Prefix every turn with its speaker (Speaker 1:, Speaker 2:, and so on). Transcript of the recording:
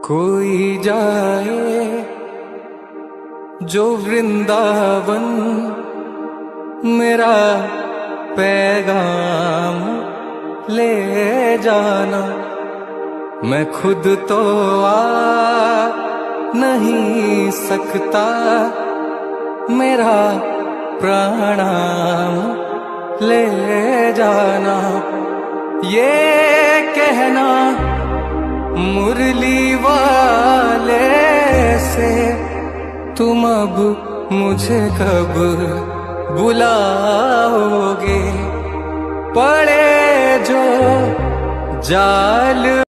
Speaker 1: कोई जाए जो वृंदावन, मेरा पैगाम ले जाना। मैं खुद तो आ नहीं सकता, मेरा प्रणाम ले जाना। ये कहना मुरली वाले से, तुम अब मुझे कब बुलाओगे? पड़े जो जाल